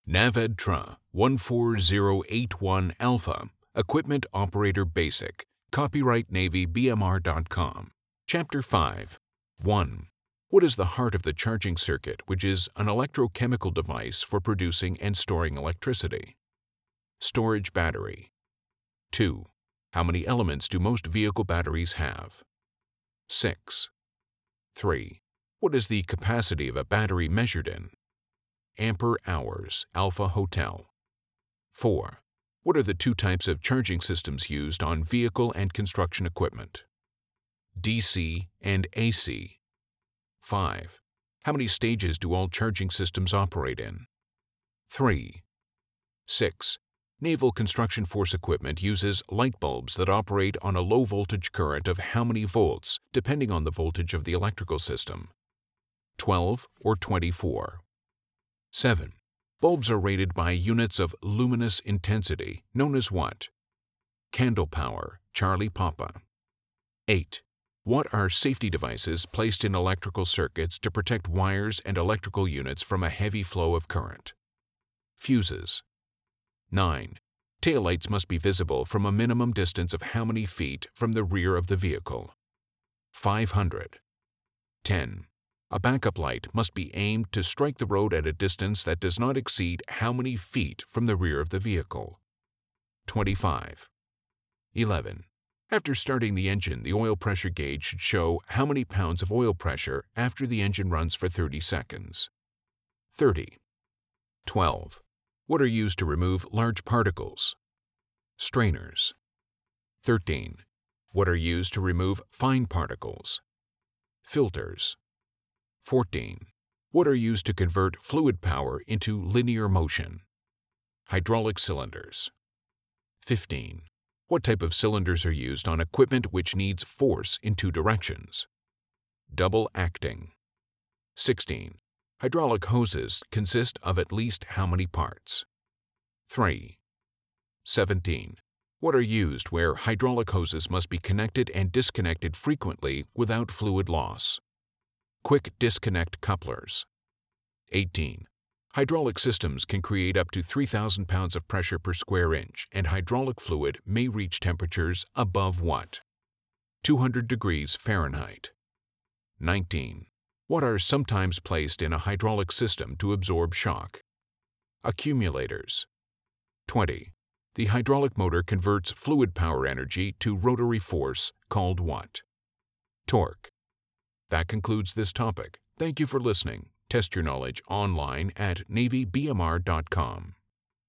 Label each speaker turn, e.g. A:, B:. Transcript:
A: NAVEDTRA 14081 Alpha, Equipment Operator Basic, copyright NavyBMR.com. Chapter 5. 1. What is the heart of the charging circuit, which is an electrochemical device for producing and storing electricity? Storage battery. 2. How many elements do most vehicle batteries have? 6. 3. What is the capacity of a battery measured in? Ampere hours, Alpha Hotel. 4. What are the two types of charging systems used on vehicle and construction equipment? DC and AC. 5. How many stages do all charging systems operate in? 3. 6. Naval Construction Force equipment uses light bulbs that operate on a low voltage current of how many volts, depending on the voltage of the electrical system? 12 or 24. 7. Bulbs are rated by units of luminous intensity, known as what? Candle power, Charlie Papa. 8. What are safety devices placed in electrical circuits to protect wires and electrical units from a heavy flow of current? Fuses. 9. Taillights must be visible from a minimum distance of how many feet from the rear of the vehicle? 500. 10. A backup light must be aimed to strike the road at a distance that does not exceed how many feet from the rear of the vehicle? 25. 11. After starting the engine, the oil pressure gauge should show how many pounds of oil pressure after the engine runs for 30 seconds? 30. 12. What are used to remove large particles? Strainers. 13. What are used to remove fine particles? Filters. 14. What are used to convert fluid power into linear motion? Hydraulic cylinders. 15. What type of cylinders are used on equipment which needs force in two directions? Double acting. 16. Hydraulic hoses consist of at least how many parts? 3. 17. What are used where hydraulic hoses must be connected and disconnected frequently without fluid loss? Quick disconnect couplers. 18. Hydraulic systems can create up to 3,000 pounds of pressure per square inch, and hydraulic fluid may reach temperatures above what? 200 degrees Fahrenheit. 19. What are sometimes placed in a hydraulic system to absorb shock? Accumulators. 20. The hydraulic motor converts fluid power energy to rotary force, called what? Torque. That concludes this topic. Thank you for listening. Test your knowledge online at NavyBMR.com.